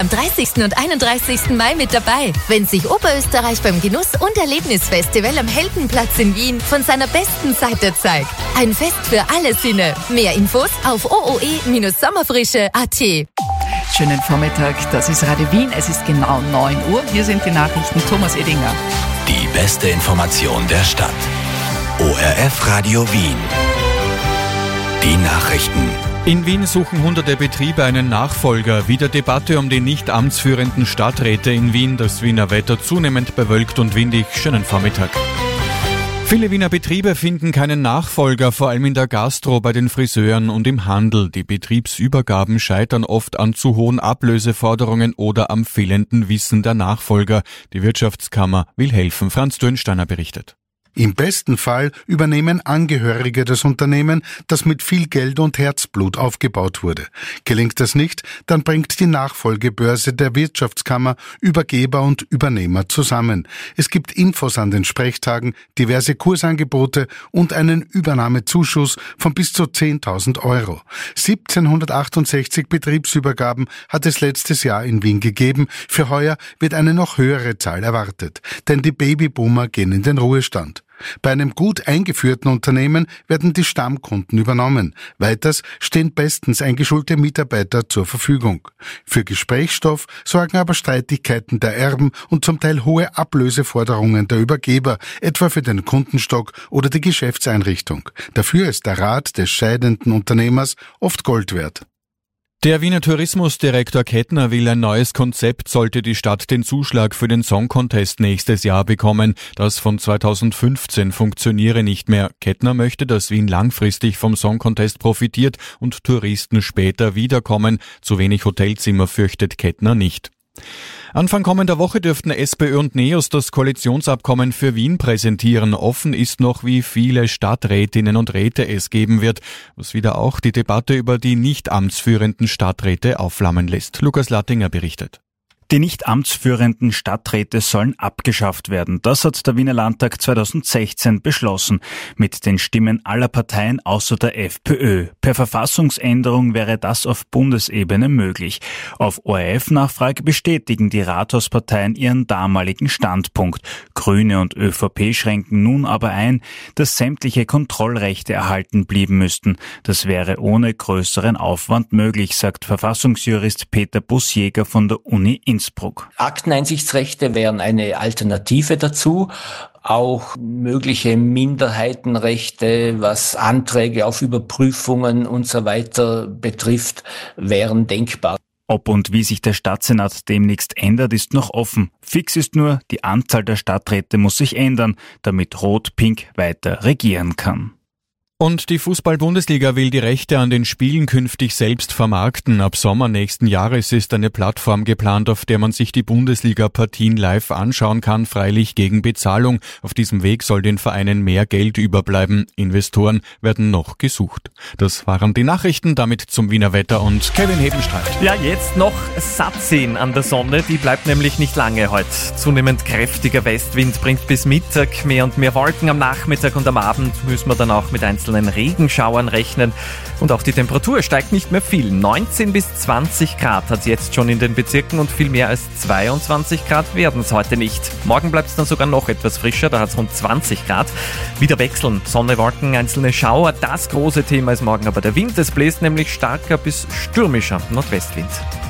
Am 30. und 31. Mai mit dabei, wenn sich Oberösterreich beim Genuss- und Erlebnisfestival am Heldenplatz in Wien von seiner besten Seite zeigt. Ein Fest für alle Sinne. Mehr Infos auf ooe-sommerfrische.at. Schönen Vormittag, das ist Radio Wien. Es ist genau 9 Uhr. Hier sind die Nachrichten. Thomas Edinger. Die beste Information der Stadt. ORF Radio Wien. Die Nachrichten. In Wien suchen hunderte Betriebe einen Nachfolger. Wieder Debatte um die nicht amtsführenden Stadträte in Wien. Das Wiener Wetter zunehmend bewölkt und windig. Schönen Vormittag. Viele Wiener Betriebe finden keinen Nachfolger, vor allem in der Gastro, bei den Friseuren und im Handel. Die Betriebsübergaben scheitern oft an zu hohen Ablöseforderungen oder am fehlenden Wissen der Nachfolger. Die Wirtschaftskammer will helfen. Franz Dürnsteiner berichtet. Im besten Fall übernehmen Angehörige das Unternehmen, das mit viel Geld und Herzblut aufgebaut wurde. Gelingt das nicht, dann bringt die Nachfolgebörse der Wirtschaftskammer Übergeber und Übernehmer zusammen. Es gibt Infos an den Sprechtagen, diverse Kursangebote und einen Übernahmezuschuss von bis zu 10.000 Euro. 1768 Betriebsübergaben hat es letztes Jahr in Wien gegeben. Für heuer wird eine noch höhere Zahl erwartet, denn die Babyboomer gehen in den Ruhestand. Bei einem gut eingeführten Unternehmen werden die Stammkunden übernommen. Weiters stehen bestens eingeschulte Mitarbeiter zur Verfügung. Für Gesprächsstoff sorgen aber Streitigkeiten der Erben und zum Teil hohe Ablöseforderungen der Übergeber, etwa für den Kundenstock oder die Geschäftseinrichtung. Dafür ist der Rat des scheidenden Unternehmers oft Gold wert. Der Wiener Tourismusdirektor Kettner will ein neues Konzept, sollte die Stadt den Zuschlag für den Song Contest nächstes Jahr bekommen. Das von 2015 funktioniere nicht mehr. Kettner möchte, dass Wien langfristig vom Song Contest profitiert und Touristen später wiederkommen. Zu wenig Hotelzimmer fürchtet Kettner nicht. Anfang kommender Woche dürften SPÖ und NEOS das Koalitionsabkommen für Wien präsentieren. Offen ist noch, wie viele Stadträtinnen und Räte es geben wird, was wieder auch die Debatte über die nicht amtsführenden Stadträte aufflammen lässt. Lukas Lattinger berichtet. Die nicht amtsführenden Stadträte sollen abgeschafft werden. Das hat der Wiener Landtag 2016 beschlossen, mit den Stimmen aller Parteien außer der FPÖ. Per Verfassungsänderung wäre das auf Bundesebene möglich. Auf ORF-Nachfrage bestätigen die Rathausparteien ihren damaligen Standpunkt. Grüne und ÖVP schränken nun aber ein, dass sämtliche Kontrollrechte erhalten blieben müssten. Das wäre ohne größeren Aufwand möglich, sagt Verfassungsjurist Peter Busjäger von der Uni Innsbruck. Akteneinsichtsrechte wären eine Alternative dazu. Auch mögliche Minderheitenrechte, was Anträge auf Überprüfungen und so weiter betrifft, wären denkbar. Ob und wie sich der Stadtsenat demnächst ändert, ist noch offen. Fix ist nur, die Anzahl der Stadträte muss sich ändern, damit Rot-Pink weiter regieren kann. Und die Fußball-Bundesliga will die Rechte an den Spielen künftig selbst vermarkten. Ab Sommer nächsten Jahres ist eine Plattform geplant, auf der man sich die Bundesliga-Partien live anschauen kann, freilich gegen Bezahlung. Auf diesem Weg soll den Vereinen mehr Geld überbleiben. Investoren werden noch gesucht. Das waren die Nachrichten, damit zum Wiener Wetter und Kevin Hebenstreit. Ja, jetzt noch satt sehen an der Sonne, die bleibt nämlich nicht lange heute. Zunehmend kräftiger Westwind bringt bis Mittag mehr und mehr Wolken. Am Nachmittag und am Abend müssen wir dann auch mit einzelnen Regenschauern rechnen. Und auch die Temperatur steigt nicht mehr viel. 19 bis 20 Grad hat es jetzt schon in den Bezirken und viel mehr als 22 Grad werden es heute nicht. Morgen bleibt es dann sogar noch etwas frischer, da hat es rund 20 Grad. Wieder wechseln, Sonne, Wolken, einzelne Schauer. Das große Thema ist morgen aber der Wind. Es bläst nämlich starker bis stürmischer Nordwestwind.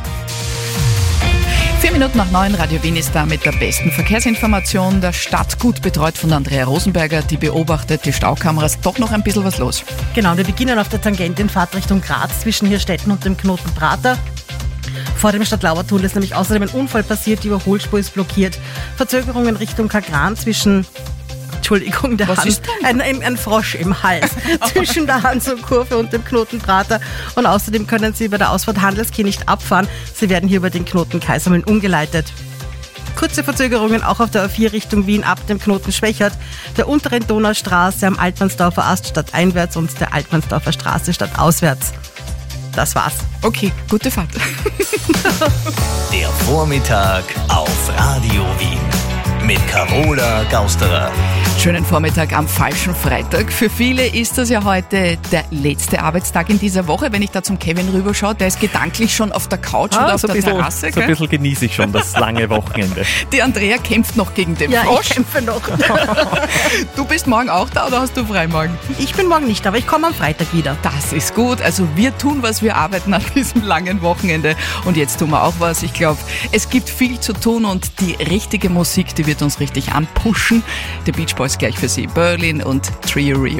4 Minuten nach 9, Radio Wien ist da mit der besten Verkehrsinformation der Stadt, gut betreut von Andrea Rosenberger, die beobachtet die Staukameras, doch noch ein bisschen was los. Genau, wir beginnen auf der Tangente in Fahrt Richtung Graz zwischen Hirstetten und dem Knoten Prater. Vor dem Stadtlauertunnel ist nämlich außerdem ein Unfall passiert, die Überholspur ist blockiert. Verzögerungen Richtung Kagran zwischen... Entschuldigung, ein Frosch im Hals zwischen der Hanso-Kurve und dem Knoten Prater. Und außerdem können Sie bei der Ausfahrt Handelskirch nicht abfahren. Sie werden hier über den Knoten Kaisermühlen umgeleitet. Kurze Verzögerungen auch auf der A4 Richtung Wien ab dem Knoten Schwächert, der unteren Donaustraße am Altmannsdorfer Ast stadteinwärts und der Altmannsdorfer Straße stadtauswärts. Das war's. Okay, gute Fahrt. Der Vormittag auf Radio Wien. mit Carola Gausterer. Schönen Vormittag am falschen Freitag. Für viele ist das ja heute der letzte Arbeitstag in dieser Woche. Wenn ich da zum Kevin rüberschaue, der ist gedanklich schon auf der Couch oder auf der Terrasse. So ein bisschen genieße ich schon das lange Wochenende. Die Andrea kämpft noch gegen den Frosch. Ja, ich kämpfe noch. Du bist morgen auch da oder hast du frei morgen? Ich bin morgen nicht, aber ich komme am Freitag wieder. Das ist gut. Also wir tun, was wir arbeiten an diesem langen Wochenende. Und jetzt tun wir auch was. Ich glaube, es gibt viel zu tun und die richtige Musik, die wird uns richtig anpushen. The Beach Boys gleich für Sie. Berlin und Trio Rio.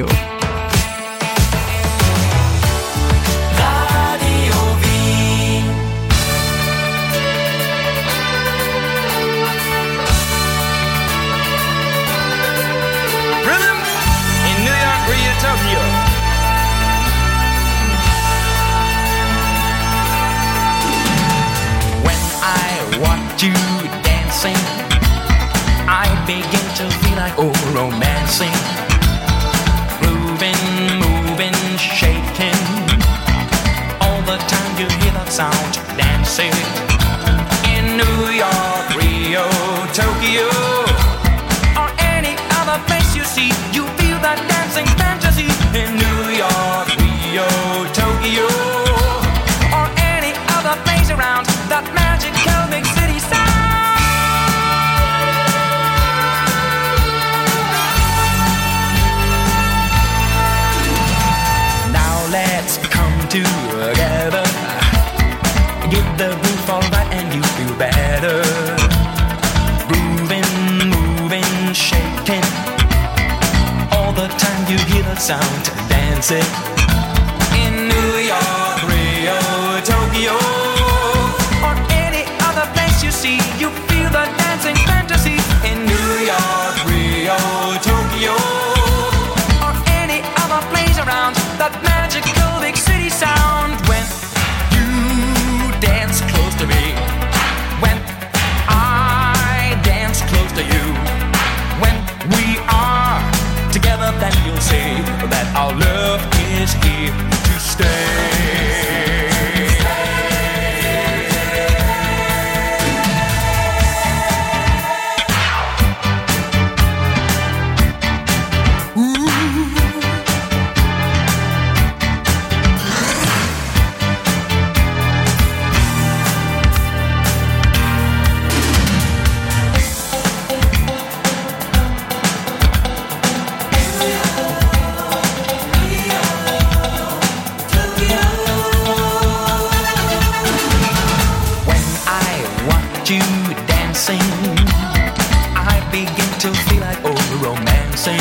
You dancing, I begin to feel like romancing, grooving, moving, shaking. All the time you hear that sound, dancing in New York, Rio, Tokyo, or any other place you see. You feel that dancing fantasy in New York, Rio, Tokyo, or any other place around that magical big city. Let's come together, get the groove all right and you feel better. Grooving, moving, shaking, all the time you hear the sound dancing in New York, Rio, Tokyo, or any other place you see. You feel the dancing fantasy in New York, Rio, Tokyo, or any other place around that magical big city sound. When you dance close to me, when I dance close to you, when we are together, then you'll see that our love is here to stay. You dancing, I begin to feel like romancing,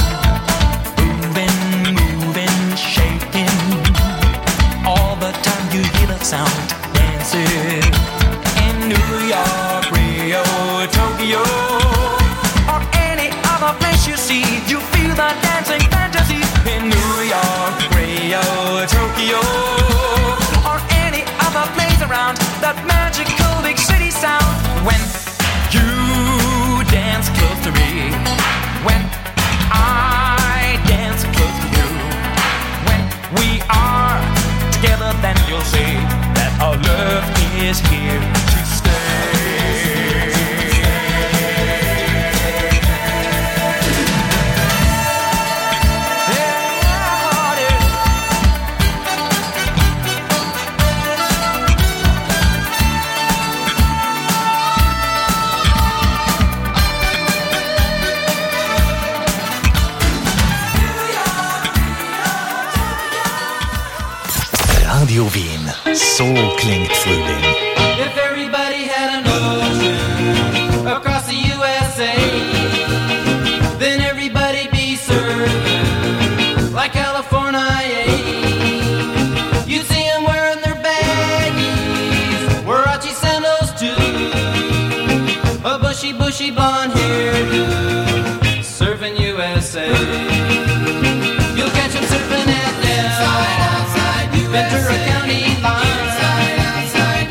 moving, moving, shaking. All the time you hear that sound dancing in New York, Rio, Tokyo, or any other place you see. You feel that dancing fantasy in New York, Rio, Tokyo, or any other place around that magical big city sound. When you dance close to me, when I dance close to you, when we are together, then you'll see that our love is here to stay. Radio Wien, so klingt Frühling. If everybody had an ocean across the USA, then everybody'd be served like California. You'd see them wearing their baggies, Warachi sandals too, a bushy blonde hairdo, surfing USA. You'll catch them surfing at Ventura County line,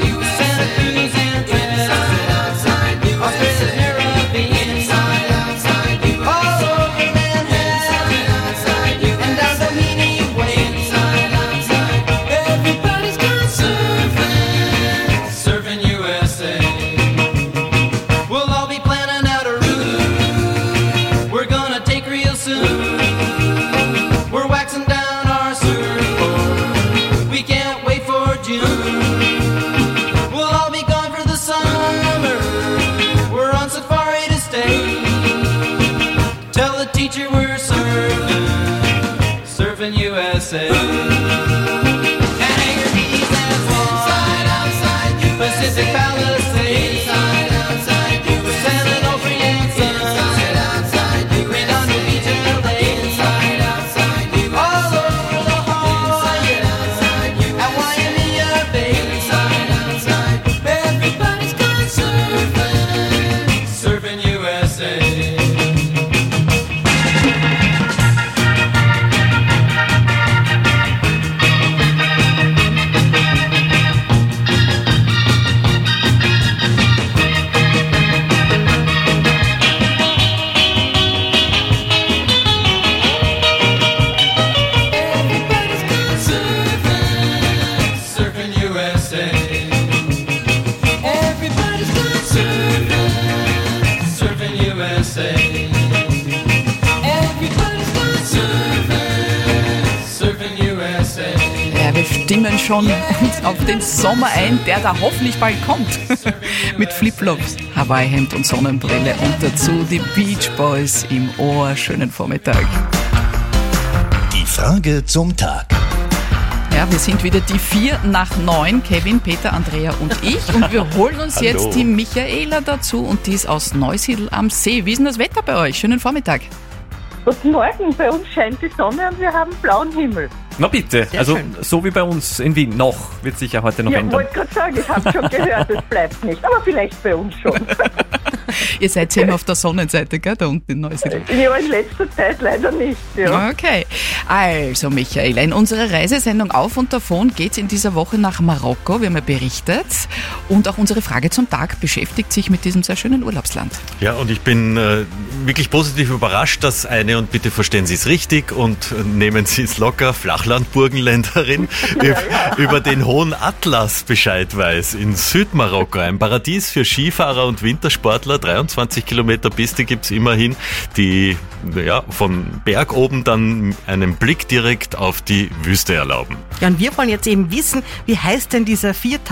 teacher, we're surfing, surfing USA. And Anchor Beach and inside, outside, Pacific Palisades, inside, outside, San Onofre and Sunset, outside, Redondo Beach and LA, inside, outside, all over the Hawaii, outside, at Waimea Bay, inside, outside, everybody's gone surfing, surfing USA. Surfing USA. Everybody's gone surfing, surfing USA. Everybody's gone surfing, surfing USA. Ja, wir stimmen schon uns auf den Sommer ein, der da hoffentlich bald kommt. Mit Flipflops, Hawaii-Hemd und Sonnenbrille und dazu die Beach Boys im Ohr. Schönen Vormittag. Die Frage zum Tag. Ja, wir sind wieder die 4 nach 9, Kevin, Peter, Andrea und ich. Und wir holen uns Hallo. jetzt die Michaela dazu und die ist aus Neusiedl am See. Wie ist denn das Wetter bei euch? Schönen Vormittag. Guten Morgen, bei uns scheint die Sonne und wir haben blauen Himmel. Na bitte, Sehr also schön. so wie bei uns in Wien. Noch, wird sicher heute noch Ja, ändern. wollte gerade sagen, ich habe schon gehört, es bleibt nicht, aber vielleicht bei uns schon. Ihr seid ja immer auf der Sonnenseite, gell, da unten in Neusiedl. Ja, in letzter Zeit leider nicht, ja. Okay, also Michaela, in unserer Reisesendung Auf und Davon geht's in dieser Woche nach Marokko, wir haben ja berichtet. Und auch unsere Frage zum Tag beschäftigt sich mit diesem sehr schönen Urlaubsland. Ja, und ich bin wirklich positiv überrascht, dass eine, und bitte verstehen Sie es richtig und nehmen Sie es locker, Flachland-Burgenländerin über den Hohen Atlas Bescheid weiß. In Südmarokko, ein Paradies für Skifahrer und Wintersportler. 23 Kilometer Piste gibt's immerhin, die von Berg oben dann einen Blick direkt auf die Wüste erlauben. Ja, und wir wollen jetzt eben wissen, wie heißt denn dieser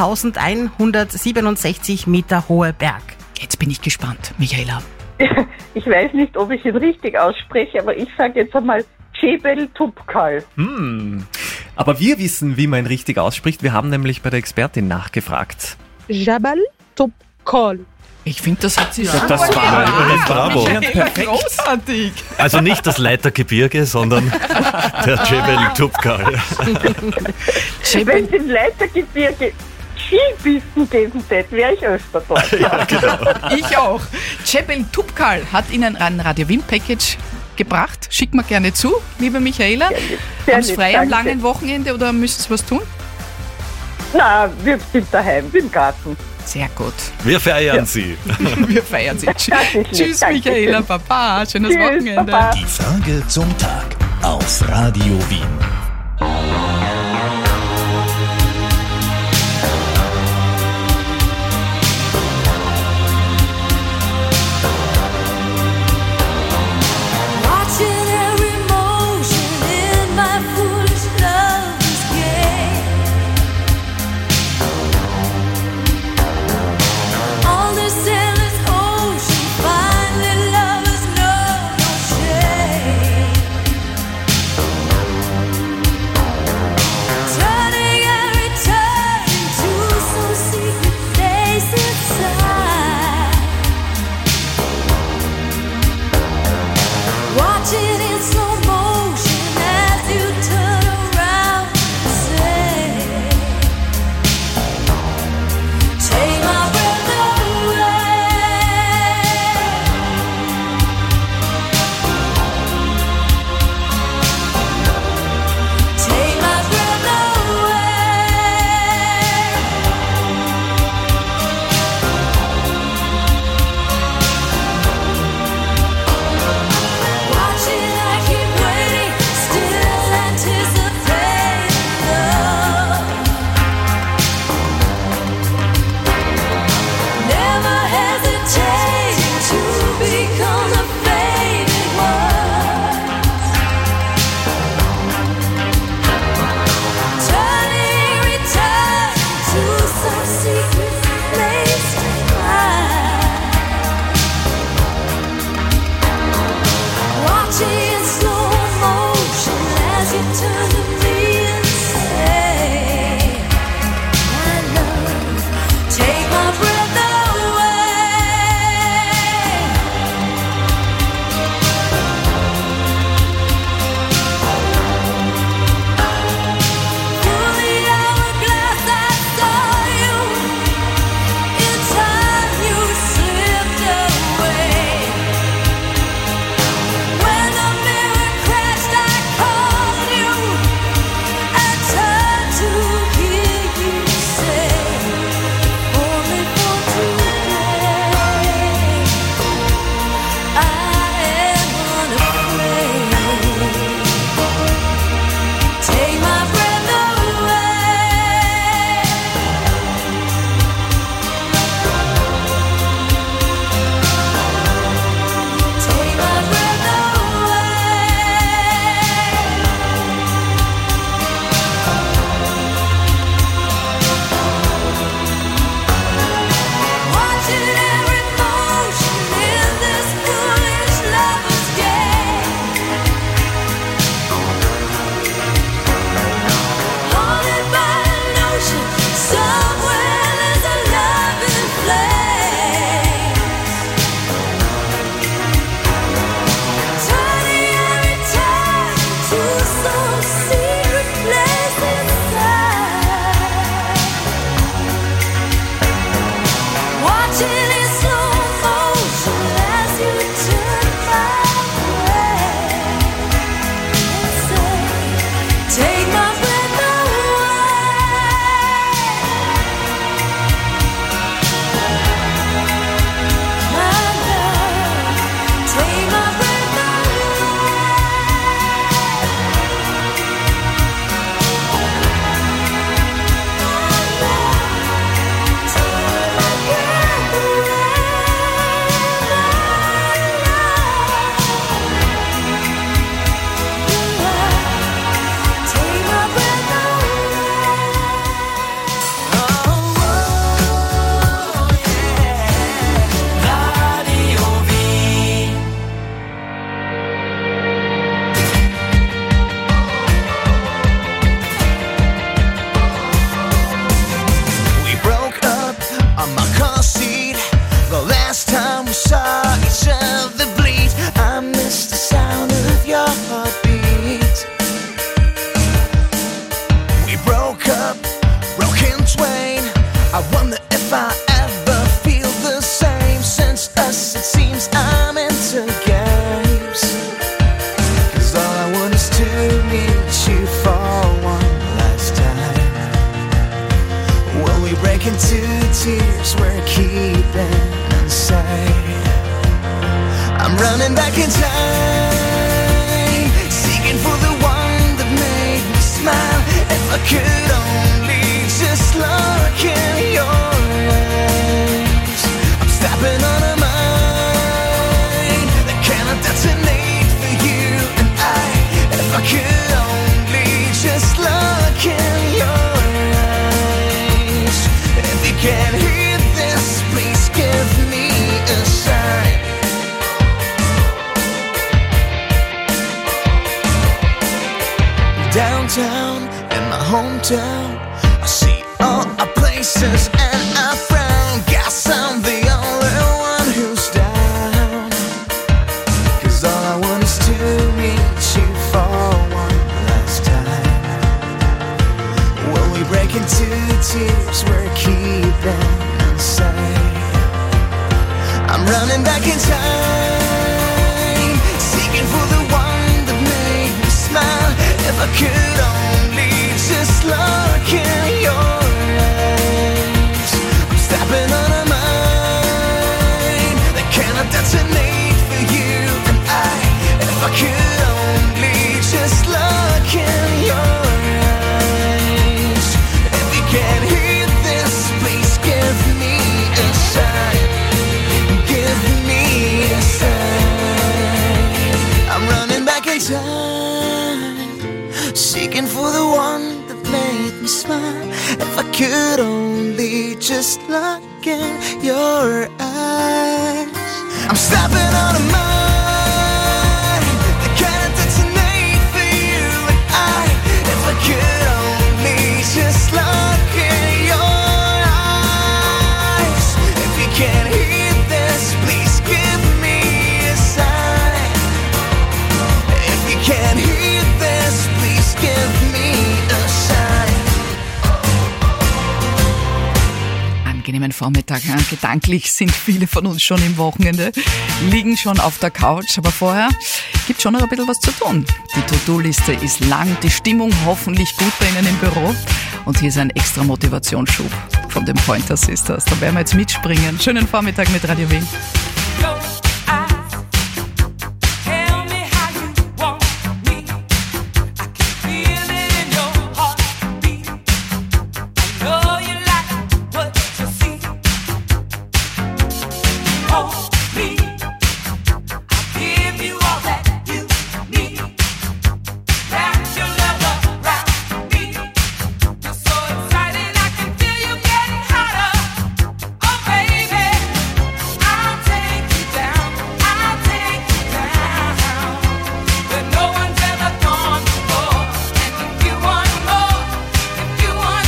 4167 Meter hohe Berg? Jetzt bin ich gespannt, Michaela. Ich weiß nicht, ob ich ihn richtig ausspreche, aber ich sage jetzt einmal Jebel Tubkal. Aber wir wissen, wie man ihn richtig ausspricht. Wir haben nämlich bei der Expertin nachgefragt. Jabal Tubkal. Ich finde, das hat sie Das war übrigens bravo. perfekt. Großartig. Also nicht das Leitergebirge, sondern der Jebel Tubkal. Wenn es im Leitergebirge Skipisten geben hätte, wäre ich öfter dort. Ja, genau. Ich auch. Jebel Tubkal hat Ihnen ein Radio Wien Package gebracht. Schickt mir gerne zu, liebe Michaela. Sehr Haben Sie lieb, frei am danke. langen Wochenende oder müssen Sie was tun? Na, wir sind daheim, im Garten. Sehr gut. Wir feiern Sie. Wir feiern Sie. Das ist lieb, Tschüss, danke Michaela. schön. Baba. Schönes Tschüss, Wochenende. Baba. Die Frage zum Tag auf Radio Wien. Watching every motion in my foolish love's game. On this endless ocean, finally lovers know no shame. Downtown in my hometown, I see all our places and I frown. Guess I'm the only one who's down, 'cause all I want is to meet you for one last time. When we break into tears, we're keeping inside. I'm running back in time, seeking for the one that made me smile. If I could only just look in your eyes, I'm stepping on a mine that cannot detonate for you and I. If I could only just look in your eyes. If you can't hear this, please give me a sign. Give me a sign. I'm running back in time, seeking for the one that made me smile. If I could only just look in your eyes. I'm stepping on a mine that can't detonate for you and I. If I could only just look in your eyes. If you can't hear this, please give me a sign. If you can't hear this, please give me a sign. Angenehmen Vormittag. Ja. Gedanklich sind viele von uns schon im Wochenende, liegen schon auf der Couch, aber vorher gibt schon noch ein bisschen was zu tun. Die To-Do-Liste ist lang, die Stimmung hoffentlich gut bei Ihnen im Büro und hier ist ein extra Motivationsschub von den Pointer Sisters. Da werden wir jetzt mitspringen. Schönen Vormittag mit Radio Wien.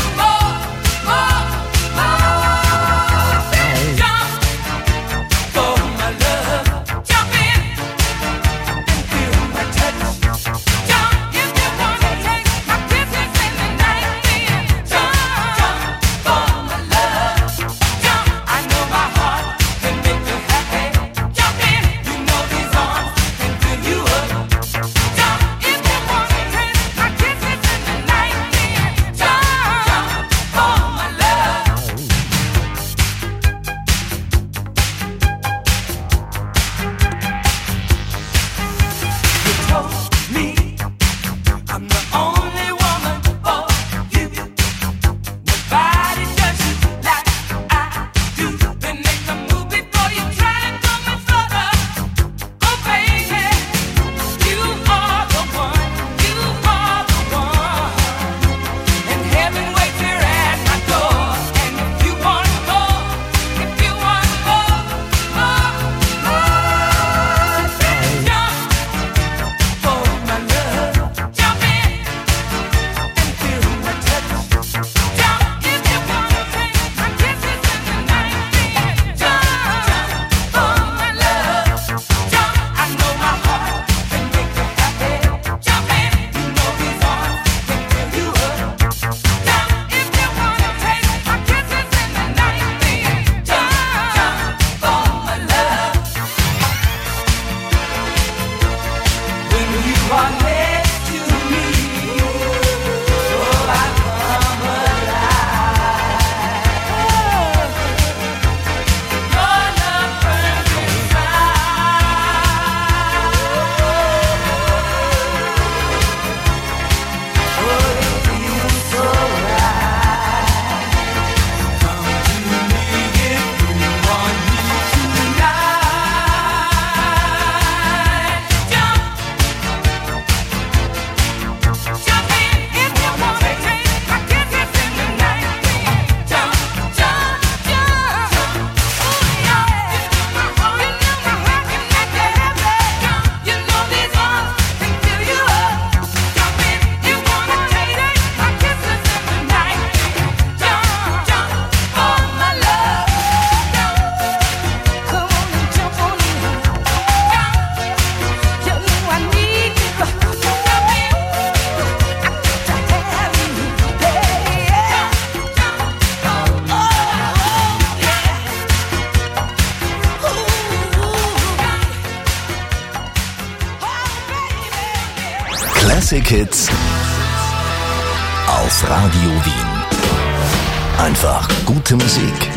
For Classic Hits auf Radio Wien. Einfach gute Musik.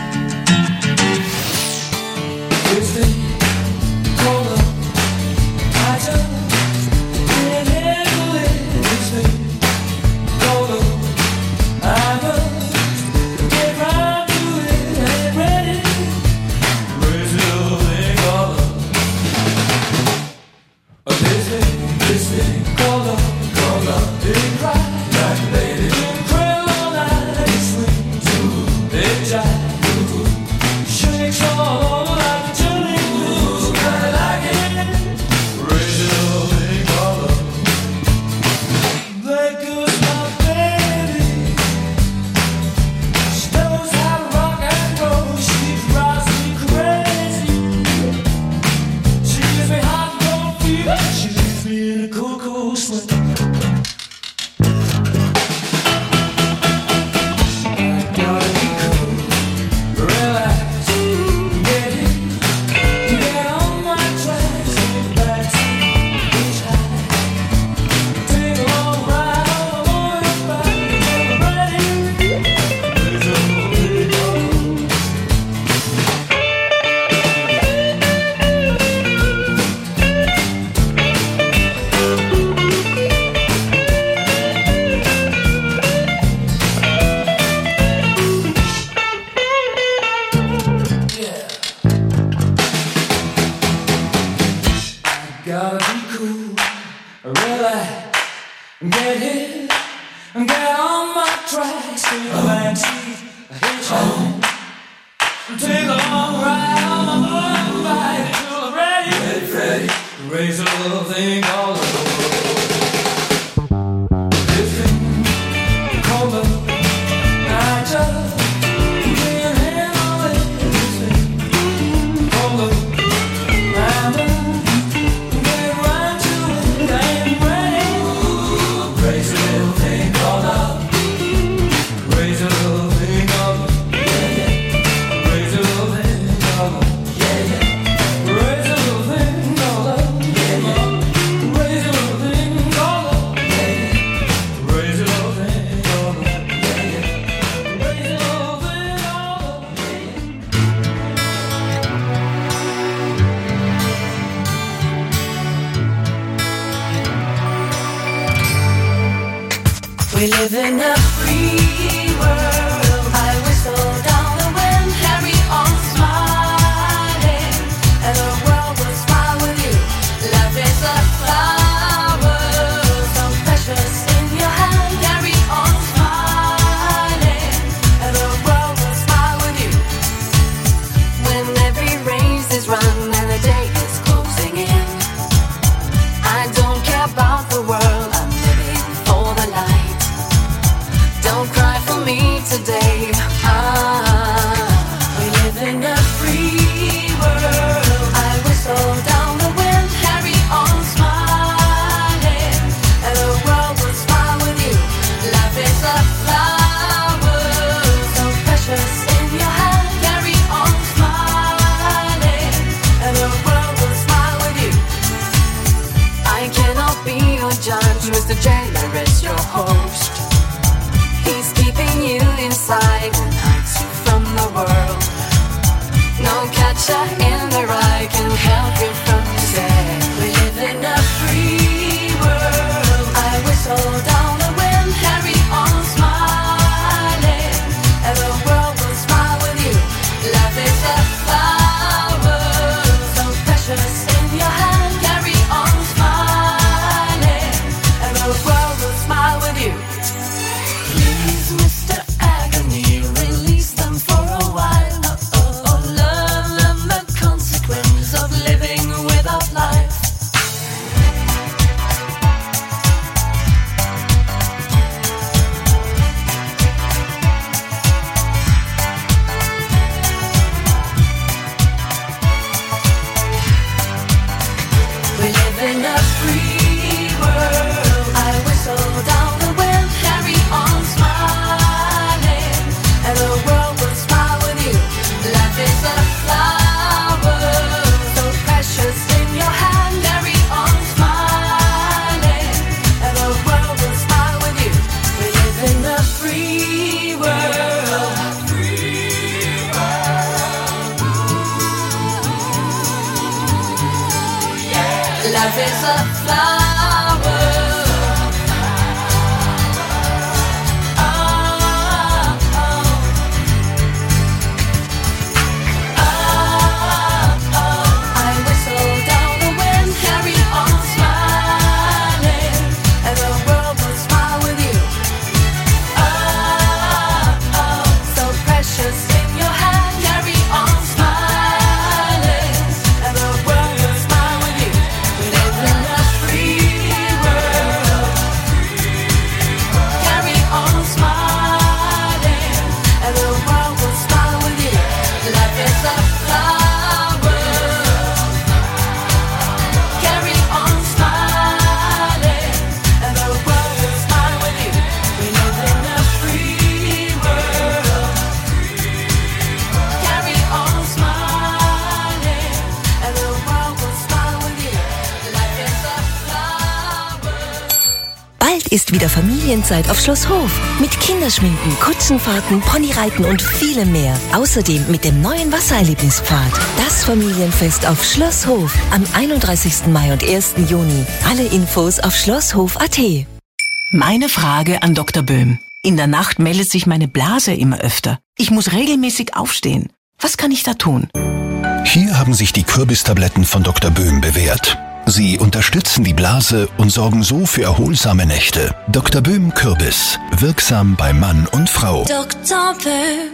We live in a free world. I whistle down the wind, carry on smiling, and the world will smile with you. Love is a flower, so precious in your hand. Carry on smiling, and the world will smile with you. When every race is run and the day is closing in, I don't care about the world. I'm living for the light. Don't cry for me today. We live in a free world. I whistle down the wind, carry on smiling, and the world will smile with you. Love is a flower, so precious in your hand. Carry on smiling, and the world will smile with you. I cannot be your judge, Mr. Jailer is your host. He's keeping you inside and hides you from the world. No catcher in the rye can help you from yourself. We live in a free world. I whistle down the wind, carry on smiling, and the world will smile with you. Love is a flower, so precious in your hand. Carry on smiling, and the world will smile with you. Please, Mr. Agony, release them for a while. Learn them the consequence of living without life. We live in a free world. I whistle down the wind, carry on smiling, and the world will smile with you. Life is a flower, so precious in your hand. Carry on smiling, and Life is a flower. I whistle down the wind, carry on smiling, and the world will smile with you. So precious in your hand, carry on smiling, and the world will smile with you. We live in a free world. Carry on smiling, and the world will smile with you. Life is a flower. Carry on smiling, and the world will smile with you. We live in a free world. Carry on smiling, and the world will smile with you. Life is a flower. Bald ist wieder Familienzeit auf Schloss Hof. Mit Kinderschminken, Kutschenfahrten, Ponyreiten und vielem mehr. Außerdem mit dem neuen Wassererlebnispfad. Das Familienfest auf Schloss Hof am 31. Mai und 1. Juni. Alle Infos auf schlosshof.at. Meine Frage an Dr. Böhm. In der Nacht meldet sich meine Blase immer öfter. Ich muss regelmäßig aufstehen. Was kann ich da tun? Hier haben sich die Kürbistabletten von Dr. Böhm bewährt. Sie unterstützen die Blase und sorgen so für erholsame Nächte. Dr. Böhm Kürbis. Wirksam bei Mann und Frau. Dr. Böhm.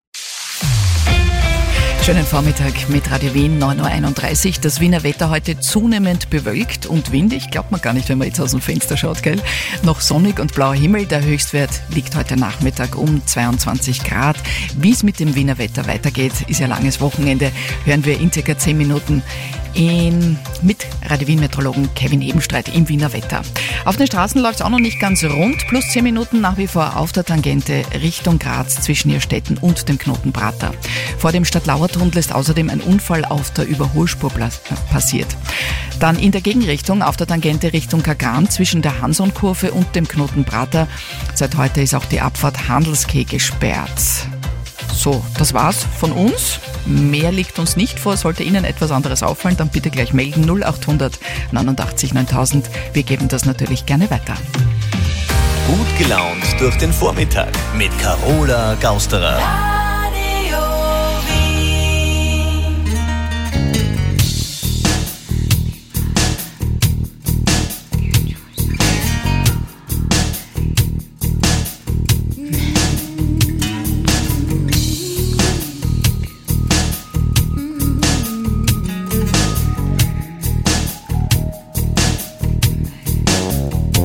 Schönen Vormittag mit Radio Wien, 9.31 Uhr. Das Wiener Wetter heute zunehmend bewölkt und windig. Glaubt man gar nicht, wenn man jetzt aus dem Fenster schaut, gell? Noch sonnig und blauer Himmel. Der Höchstwert liegt heute Nachmittag um 22 Grad. Wie es mit dem Wiener Wetter weitergeht, ist ja langes Wochenende. Hören wir in circa 10 Minuten mit Radio Wien Meteorologen Kevin Ebenstreit im Wiener Wetter. Auf den Straßen läuft es auch noch nicht ganz rund. Plus 10 Minuten nach wie vor auf der Tangente Richtung Graz zwischen Irstetten und dem Knoten Prater. Vor dem Stadtlauertunnel ist außerdem ein Unfall auf der Überholspur passiert. Dann in der Gegenrichtung auf der Tangente Richtung Kagran zwischen der Hanson-Kurve und dem Knoten Prater. Seit heute ist auch die Abfahrt Handelskeh gesperrt. So, das war's von uns. Mehr liegt uns nicht vor. Sollte Ihnen etwas anderes auffallen, dann bitte gleich melden 0800 89 9000. Wir geben das natürlich gerne weiter. Gut gelaunt durch den Vormittag mit Carola Gausterer.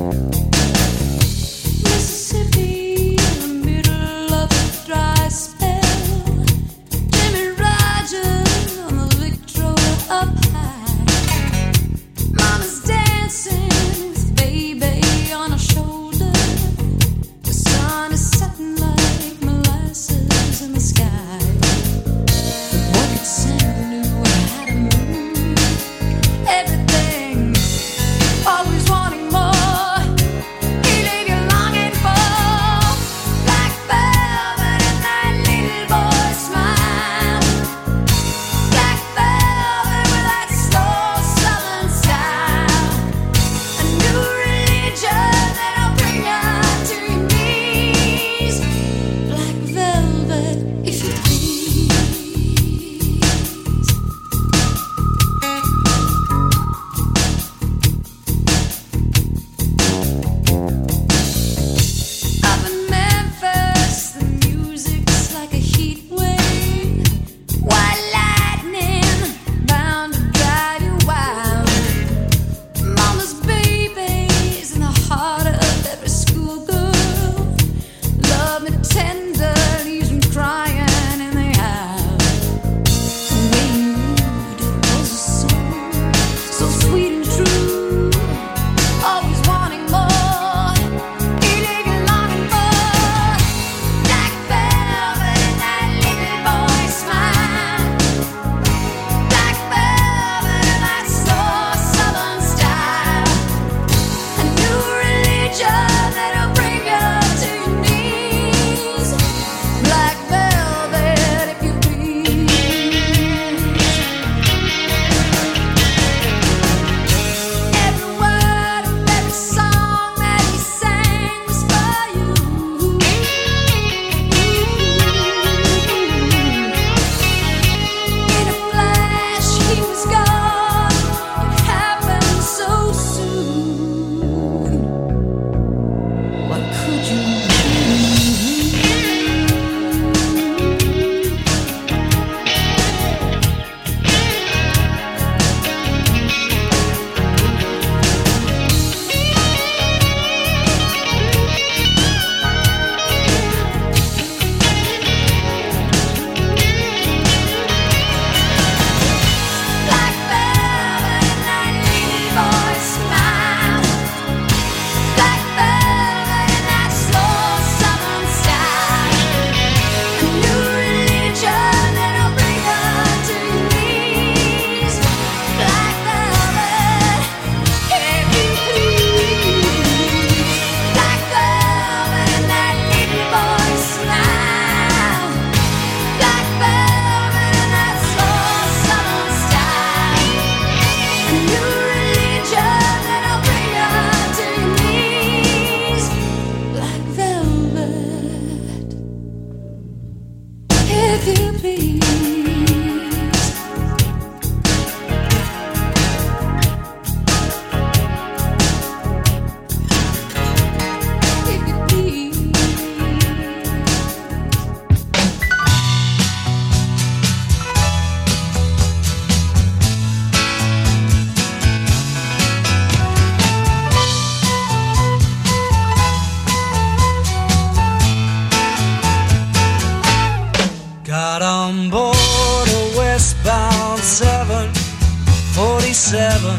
Mississippi, in the middle of a dry spell. 27.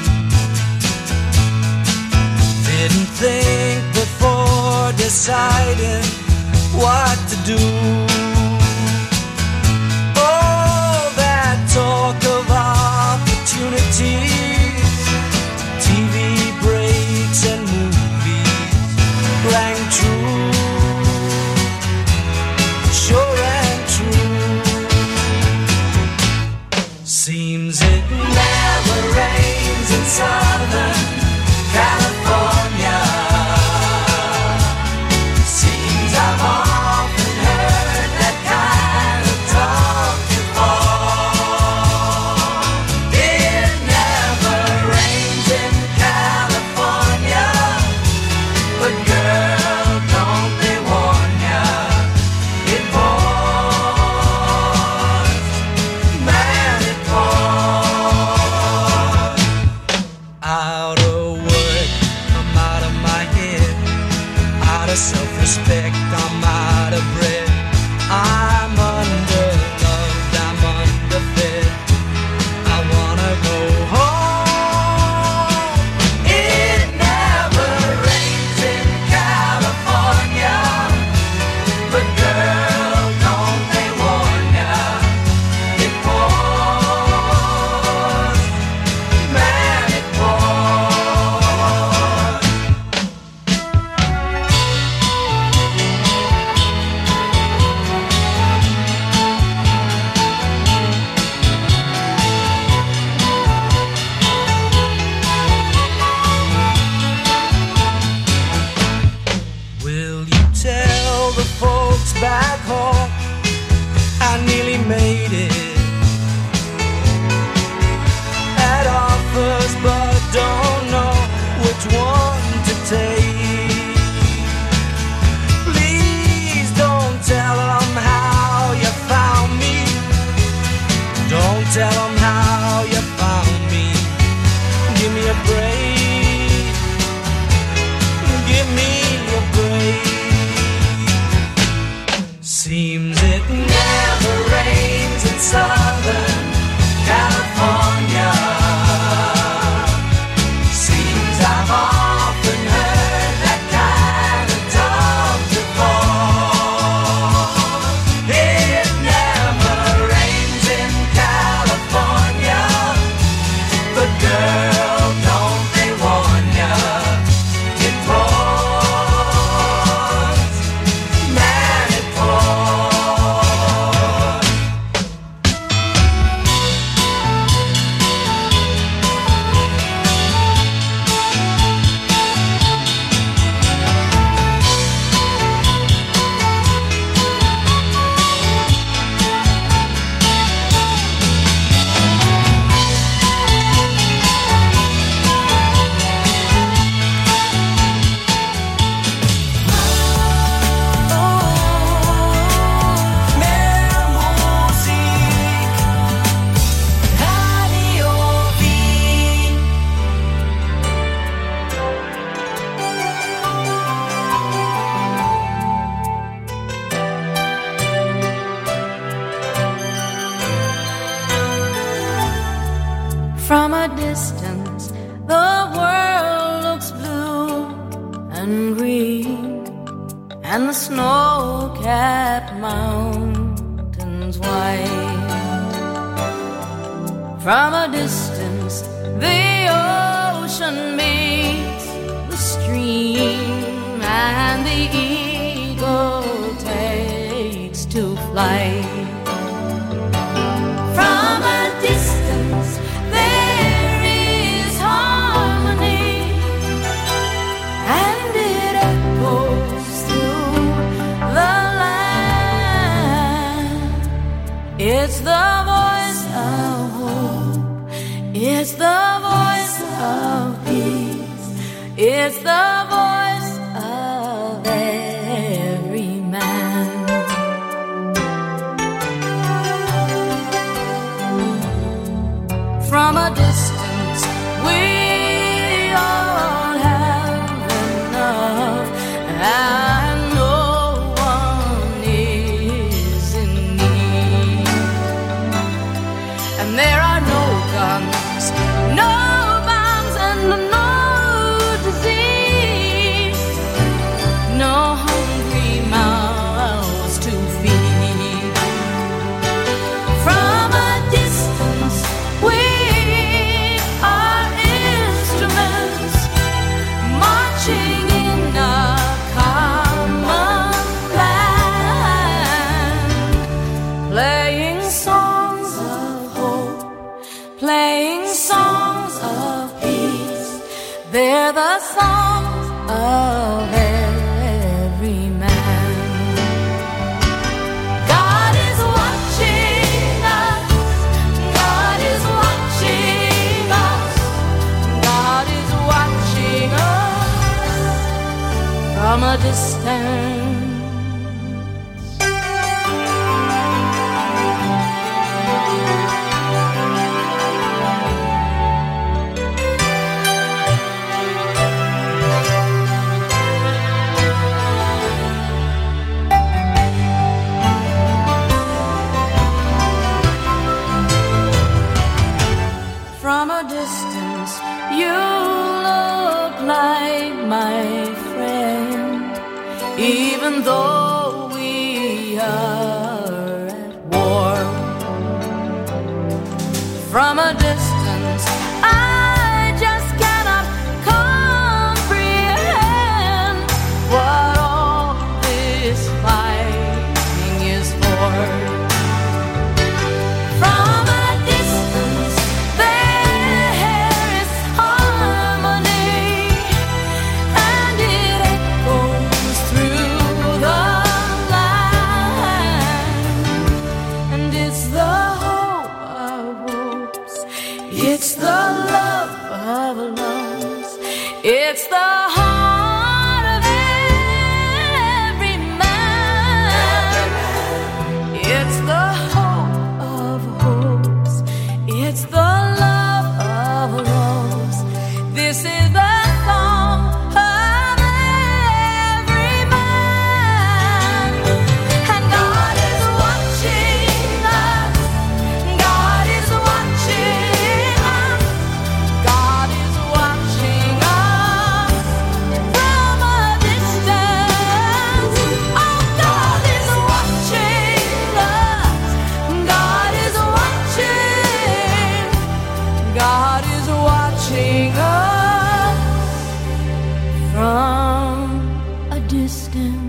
Didn't think before deciding what to do. All that talk of opportunities, TV breaks and movies rang true, sure and true. Seems it never rains in Southern California. Seems I've often heard that kind of talk before. It never rains in California, but girl, don't they warn ya, it pours, man, it pours. Out of work, I'm out of my head. Out of self-respect, I'm out of breath. I'm underloved, I'm underfed. I wanna go home. It never rains in California, but girl, don't they warn ya, it pours, man, it pours. Will you tell the folks back home I nearly made it? Had offers but don't know which one to take. Please don't tell them how you found me. Don't tell them how you found me. Give me a break. Give me a break. Seems it never rains in Southern California. Seems I've often heard that kind of talk before. It never rains in California, but girl, don't they warn ya, it pours, man, it pours. Mehr Musik, Radio Wien. From a distance, the world looks blue and green, and the snow-capped mountains white. From a distance, the ocean meets the stream, and the eagle takes to flight. From a distance, there is harmony, and it echoes through the land. It's the voice of hope, it's the voice of peace, it's the voice of every man. From a distance, we all have enough, and no one is in need. and there are no guns, no bombs, and no disease, no hungry mouths to feed. From a distance, with our instruments, marching in a common land, playing songs of hope, playing songs of peace. They're the songs of every man. God is watching us. God is watching us. God is watching us from a distance. From a distance, you look like my friend, even though we are at war. From a distance, I just cannot comprehend what all this fighting is for. From a distance, there is harmony, and it echoes through the land. And it's the hope of hopes, it's the love of loves, it's the heart of every man. It's the hope of hopes, it's the love of loves. This is the song of every man. And God is watching us. God is watching us. God is watching us from a distance. Oh, God is watching us. God is watching. God is watching us from a distance.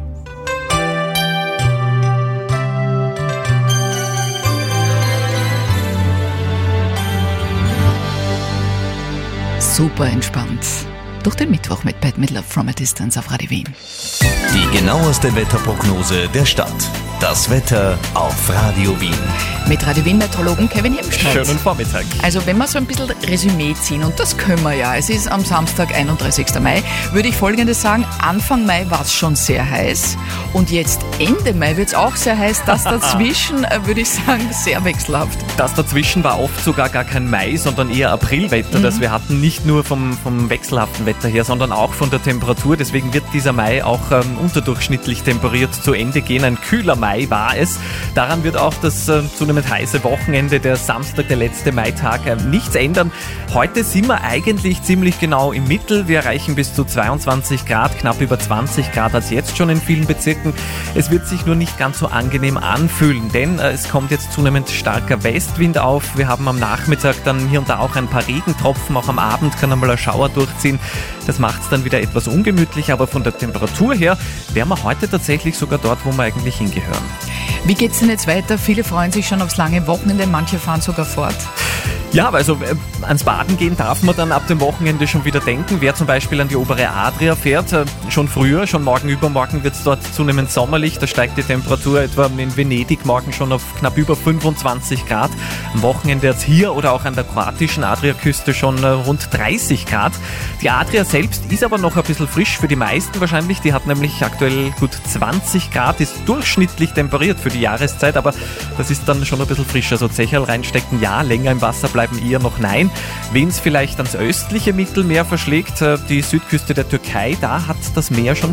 Super entspannt. Durch den Mittwoch mit Bette Midler from a Distance auf Radio Wien. Die genaueste Wetterprognose der Stadt. Das Wetter auf Radio Wien. Mit Radio Wien-Meteorologen Kevin Hemstadt. Schönen Vormittag. Also wenn wir so ein bisschen Resümee ziehen, und das können wir ja, es ist am Samstag, 31. Mai, würde ich Folgendes sagen: Anfang Mai war es schon sehr heiß und jetzt Ende Mai wird es auch sehr heiß. Das dazwischen, würde ich sagen, sehr wechselhaft. Das dazwischen war oft sogar gar kein Mai, sondern eher Aprilwetter, das wir hatten, nicht nur vom wechselhaften Wetter her, sondern auch von der Temperatur. Deswegen wird dieser Mai auch unterdurchschnittlich temperiert zu Ende gehen. Ein kühler Mai war es. Daran wird auch das zunehmend heiße Wochenende, der Samstag, der letzte Maitag, nichts ändern. Heute sind wir eigentlich ziemlich genau im Mittel. Wir erreichen bis zu 22 Grad, knapp über 20 Grad hat es jetzt schon in vielen Bezirken. Es wird sich nur nicht ganz so angenehm anfühlen, denn es kommt jetzt zunehmend starker Westwind auf. Wir haben am Nachmittag dann hier und da auch ein paar Regentropfen, auch am Abend kann einmal ein Schauer durchziehen. Das macht es dann wieder etwas ungemütlich, aber von der Temperatur her wären wir heute tatsächlich sogar dort, wo wir eigentlich hingehören. Wie geht's denn jetzt weiter? Viele freuen sich schon aufs lange Wochenende, manche fahren sogar fort. Ja, also ans Baden gehen darf man dann ab dem Wochenende schon wieder denken. Wer zum Beispiel an die obere Adria fährt, schon früher, schon morgen übermorgen wird es dort zunehmend sommerlich. Da steigt die Temperatur etwa in Venedig morgen schon auf knapp über 25 Grad. Am Wochenende jetzt hier oder auch an der kroatischen Adriaküste schon rund 30 Grad. Die Adria selbst ist aber noch ein bisschen frisch für die meisten wahrscheinlich. Die hat nämlich aktuell gut 20 Grad, ist durchschnittlich temperiert für die Jahreszeit, aber das ist dann schon ein bisschen frischer. Also Zecherl reinstecken, ja, länger im Wasser bleiben schreiben eher noch nein. Wen es vielleicht ans östliche Mittelmeer verschlägt, die Südküste der Türkei, da hat das Meer schon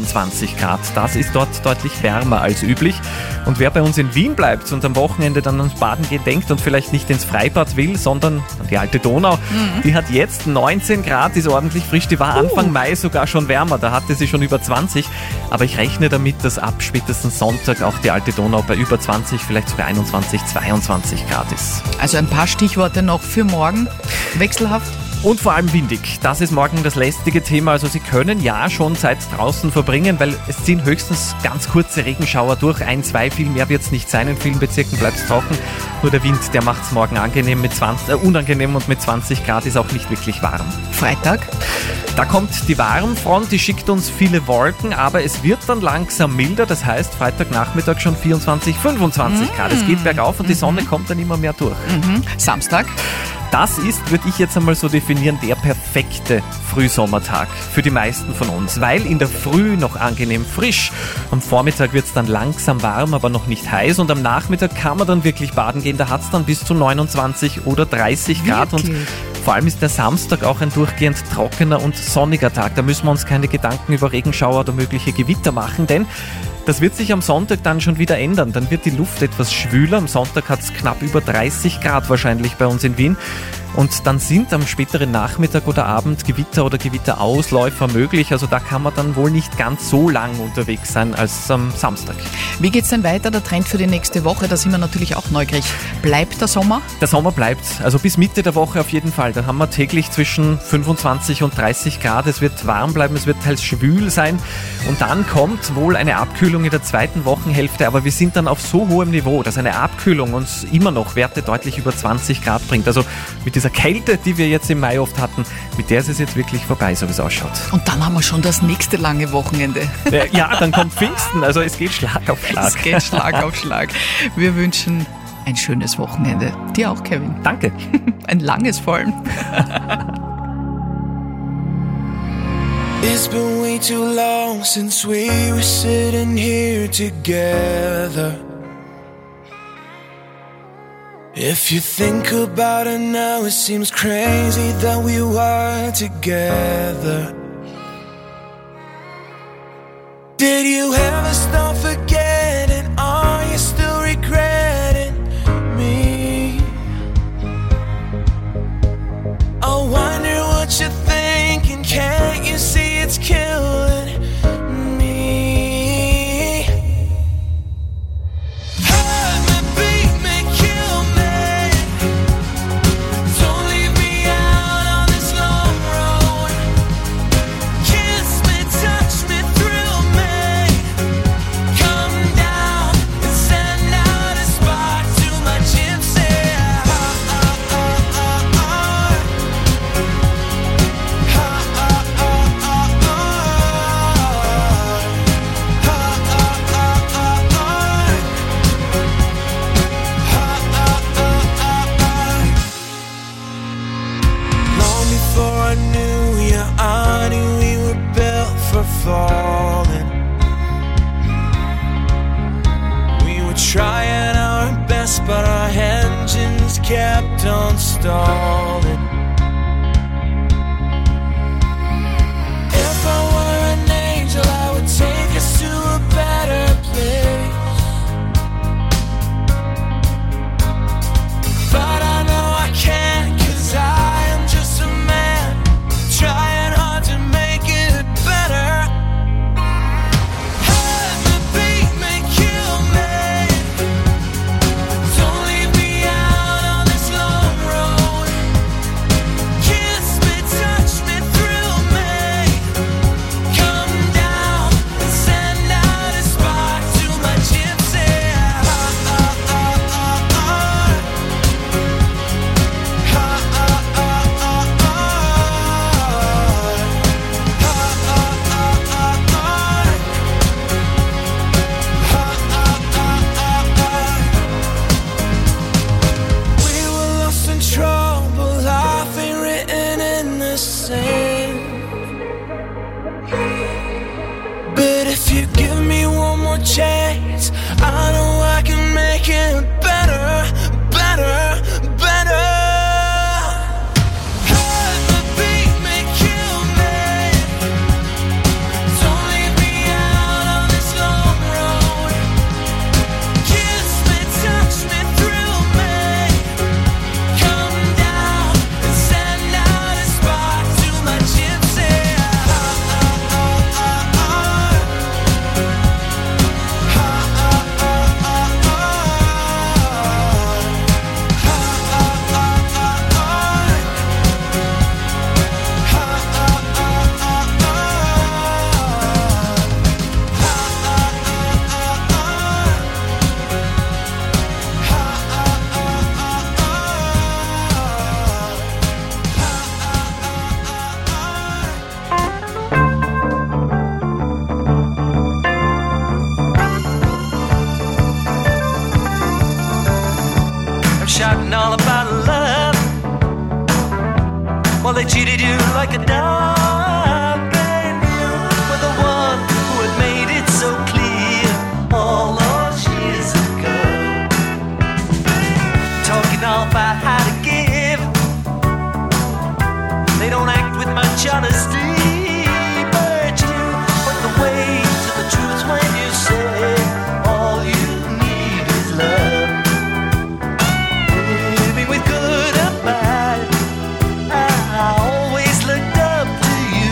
24 Grad. Das ist dort deutlich wärmer als üblich. Und wer bei uns in Wien bleibt und am Wochenende dann ans Baden gehen denkt und vielleicht nicht ins Freibad will, sondern an die alte Donau, die hat jetzt 19 Grad, ist ordentlich frisch. Die war Anfang Mai sogar schon wärmer, da hatte sie schon über 20. Aber ich rechne damit, dass ab spätestens Sonntag auch die alte Donau bei über 20, vielleicht sogar 21, 22 Grad ist. Also ein paar Stichworte noch für morgen. Wechselhaft. Und vor allem windig. Das ist morgen das lästige Thema. Also Sie können ja schon Zeit draußen verbringen, weil es ziehen höchstens ganz kurze Regenschauer durch. 1, 2, viel mehr wird es nicht sein. In vielen Bezirken bleibt es trocken. Nur der Wind, der macht es morgen angenehm unangenehm und mit 20 Grad ist auch nicht wirklich warm. Freitag? Da kommt die Warmfront, die schickt uns viele Wolken, aber es wird dann langsam milder. Das heißt, Freitagnachmittag schon 24, 25 Grad. Es geht bergauf und die Sonne kommt dann immer mehr durch. Samstag? Das ist, würde ich jetzt einmal so definieren, der perfekte Frühsommertag für die meisten von uns, weil in der Früh noch angenehm frisch. Am Vormittag wird es dann langsam warm, aber noch nicht heiß und am Nachmittag kann man dann wirklich baden gehen. Da hat es dann bis zu 29 oder 30 Grad und vor allem ist der Samstag auch ein durchgehend trockener und sonniger Tag. Da müssen wir uns keine Gedanken über Regenschauer oder mögliche Gewitter machen, denn das wird sich am Sonntag dann schon wieder ändern. Dann wird die Luft etwas schwüler. Am Sonntag hat es knapp über 30 Grad wahrscheinlich bei uns in Wien. Und dann sind am späteren Nachmittag oder Abend Gewitter oder Gewitterausläufer möglich. Also da kann man dann wohl nicht ganz so lang unterwegs sein als am Samstag. Wie geht's denn weiter? Der Trend für die nächste Woche, da sind wir natürlich auch neugierig. Bleibt der Sommer? Der Sommer bleibt, also bis Mitte der Woche auf jeden Fall. Dann haben wir täglich zwischen 25 und 30 Grad. Es wird warm bleiben, es wird teils schwül sein. Und dann kommt wohl eine Abkühlung in der zweiten Wochenhälfte. Aber wir sind dann auf so hohem Niveau, dass eine Abkühlung uns immer noch Werte deutlich über 20 Grad bringt. Also mit dieser Kälte, die wir jetzt im Mai oft hatten, mit der ist es jetzt wirklich vorbei, so wie es ausschaut. Und dann haben wir schon das nächste lange Wochenende. Ja, dann kommt Pfingsten, also es geht Schlag auf Schlag. Es geht Schlag auf Schlag. Wir wünschen ein schönes Wochenende. Dir auch, Kevin. Danke. Ein langes vor allem. It's been way too long since we were sitting here together. If you think about it now, it seems crazy that we were together. Did you ever stop forgetting? Are you still regretting me? I wonder what you're thinking. Can't you see it's killing me? Hurt me, beat me, kill me. Don't leave me out on this long road. Kiss me, touch me, thrill me. Come down and send out a spark to my gypsy heart. Long before I knew you, I knew we were built for falling. We were trying our best, but our engines kept on stalling. If I were an angel, I would take us to a better place. But I know I can't, 'cause I am just a man trying hard to make it better. Hurt me, beat me, kill me. Don't leave me out on this long road. forgotten all about love. Well, they cheated you like a dog, and you were the one who had made it so clear all those years ago. Talking all about how to give, they don't act with much honesty, but you went the way to the truth when you say all you need is love. Living with good and bad, I always looked up to you.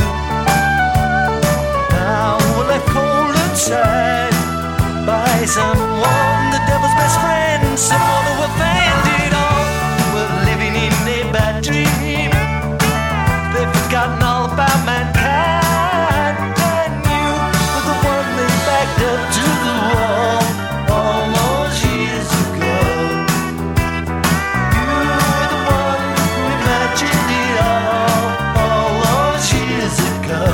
Now we're left cold inside by someone, the devil's best friend, someone who offended it all. We're living in a bad dream. They've forgotten all about mankind, and you were the one they backed up to the wall all those years ago. You were the one who imagined it all those years ago.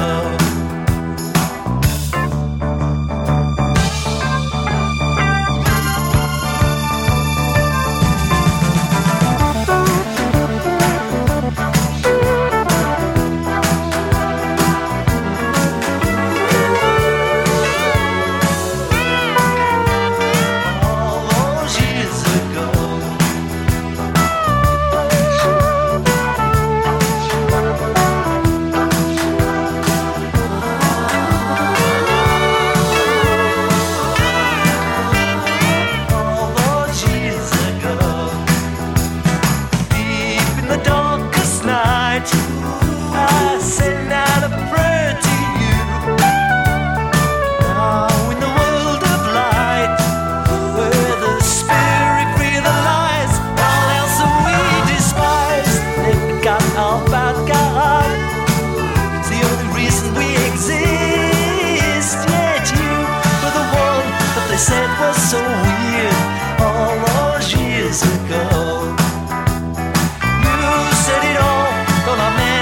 Said was so weird all those years ago. You said it all, don't I, man?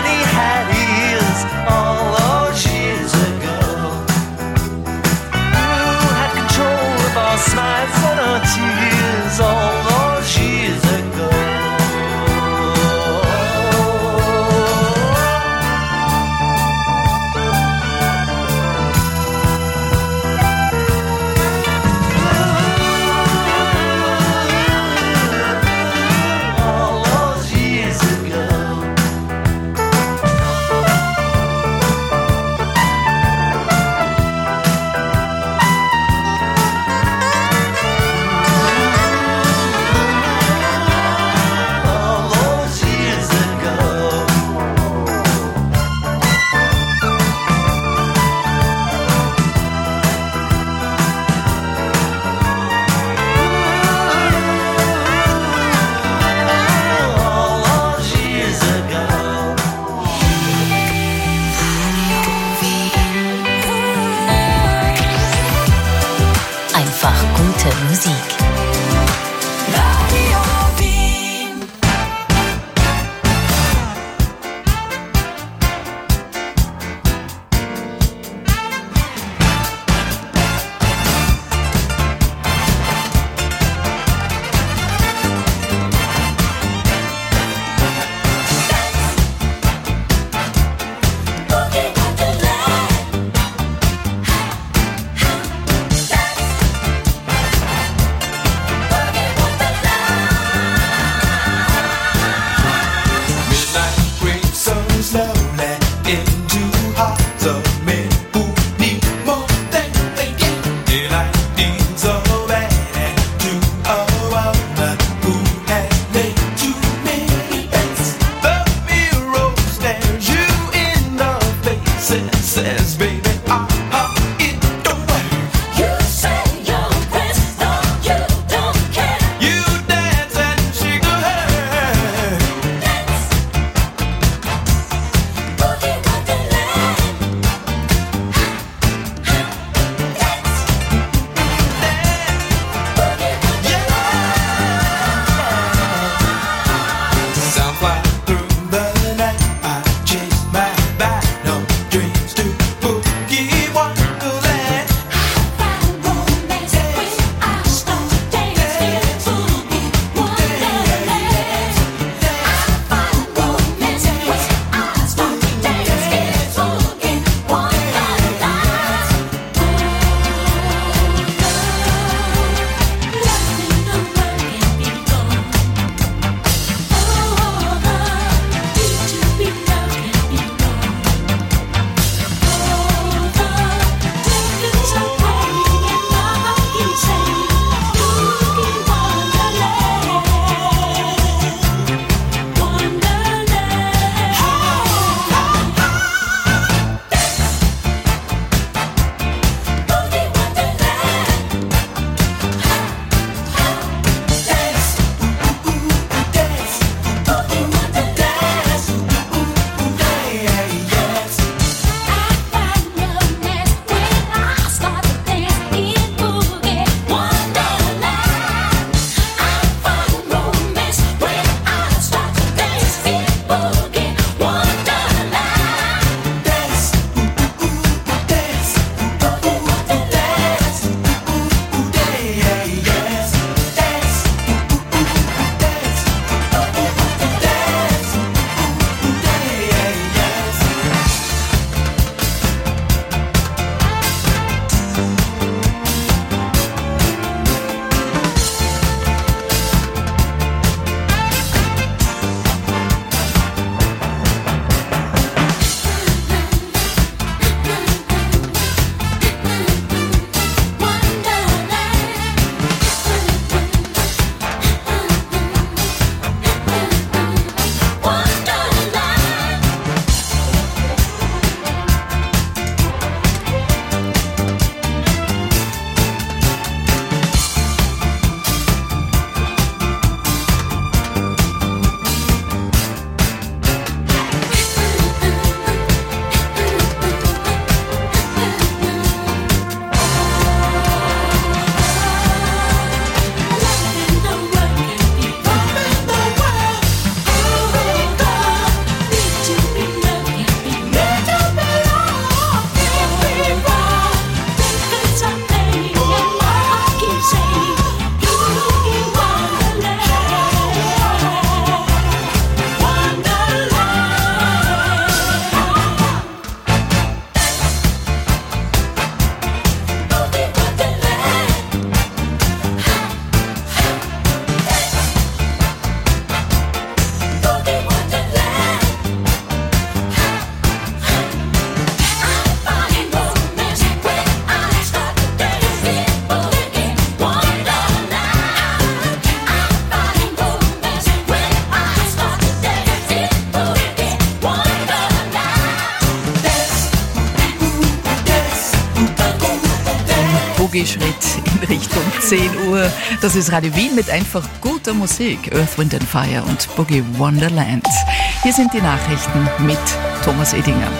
Boogie-Schritt in Richtung 10 Uhr. Das ist Radio Wien mit einfach guter Musik. Earth, Wind and Fire und Boogie Wonderland. Hier sind die Nachrichten mit Thomas Edinger.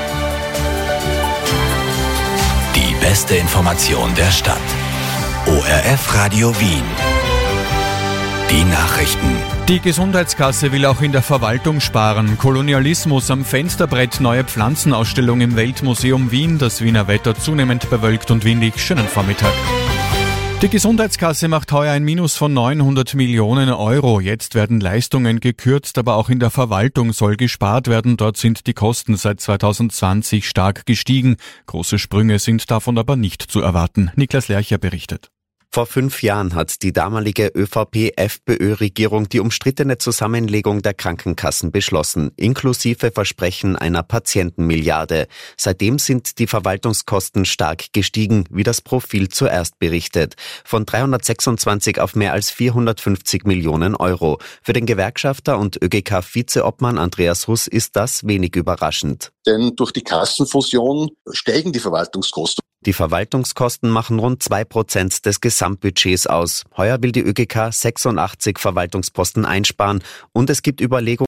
Die beste Information der Stadt. ORF Radio Wien. Die Nachrichten. Die Gesundheitskasse will auch in der Verwaltung sparen. Kolonialismus am Fensterbrett, neue Pflanzenausstellung im Weltmuseum Wien, das Wiener Wetter zunehmend bewölkt und windig. Schönen Vormittag. Die Gesundheitskasse macht heuer ein Minus von 900 Millionen Euro. Jetzt werden Leistungen gekürzt, aber auch in der Verwaltung soll gespart werden. Dort sind die Kosten seit 2020 stark gestiegen. Große Sprünge sind davon aber nicht zu erwarten. Niklas Lercher berichtet. Vor 5 Jahren hat die damalige ÖVP-FPÖ-Regierung die umstrittene Zusammenlegung der Krankenkassen beschlossen, inklusive Versprechen einer Patientenmilliarde. Seitdem sind die Verwaltungskosten stark gestiegen, wie das Profil zuerst berichtet. Von 326 auf mehr als 450 Millionen Euro. Für den Gewerkschafter und ÖGK-Vizeobmann Andreas Huss ist das wenig überraschend. Denn durch die Kassenfusion steigen die Verwaltungskosten. Die Verwaltungskosten machen rund 2% des Gesamtbudgets aus. Heuer will die ÖGK 86 Verwaltungsposten einsparen und es gibt Überlegungen,